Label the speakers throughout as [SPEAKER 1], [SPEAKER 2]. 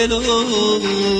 [SPEAKER 1] دلم.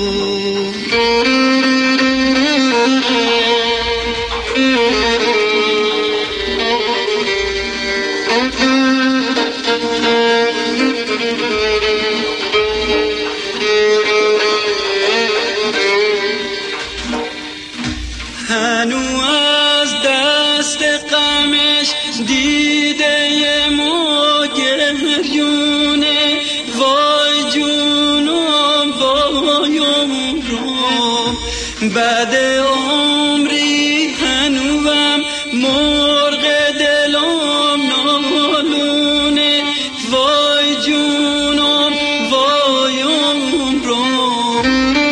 [SPEAKER 1] هنو از دست غمش دیده ما گریونه، وای جونم وای عمرم، بعد عمری هنوام مرغ دلم نالونه، وای جونم وای عمرم.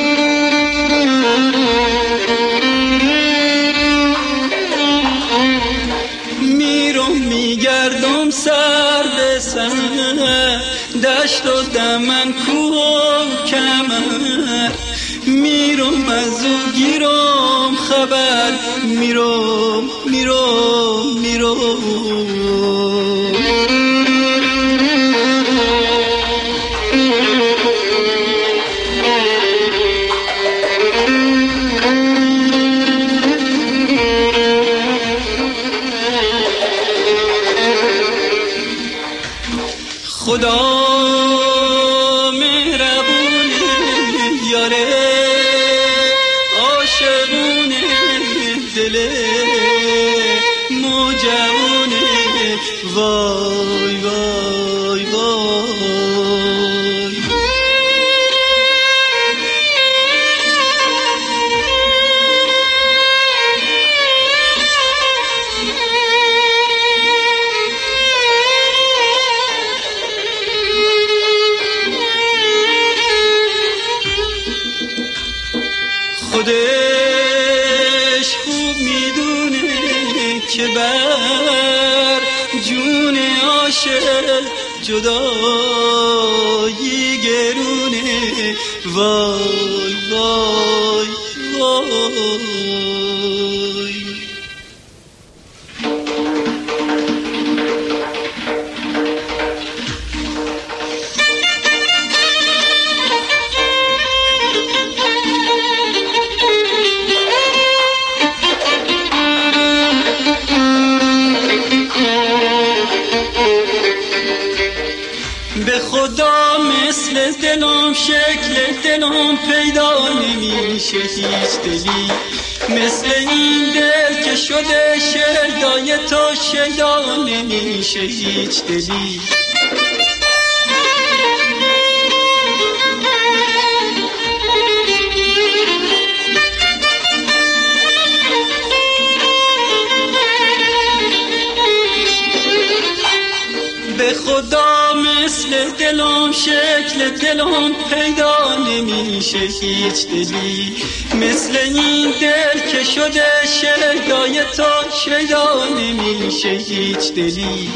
[SPEAKER 1] میگردم سر به سر، دشت و دمن کوه و کمر، میرم از او گیرم خبر، میرم میرم میرم. خدا مهربونه یاره، عاشقونه دل موجونه، وای وای وای. خودش خوب میدونه که بر جون عاشق جدایی گرونه، وای وای وای. به خدا مثل دلم شکل دلم پیدا نمیشه هیچ دلی، مثل این دل که شده شیدای تو شیدا نمیشه هیچ دلی. به خدا مثل دلم شکل دلم پیدا نمیشه هیچ دلی، مثل این دل که شده شیدای تو شیدا نمیشه هیچ دلی.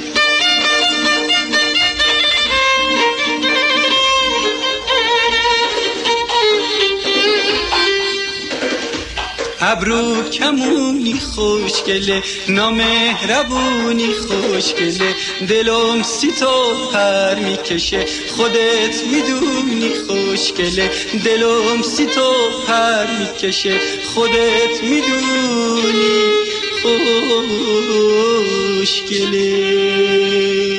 [SPEAKER 1] ابرو کمونی خوشگله، نامهربونی خوشگله، دلم سی تو پر میکشه، خودت میدونی خوشگله، دلم سی تو پر میکشه، خودت میدونی خوشگله.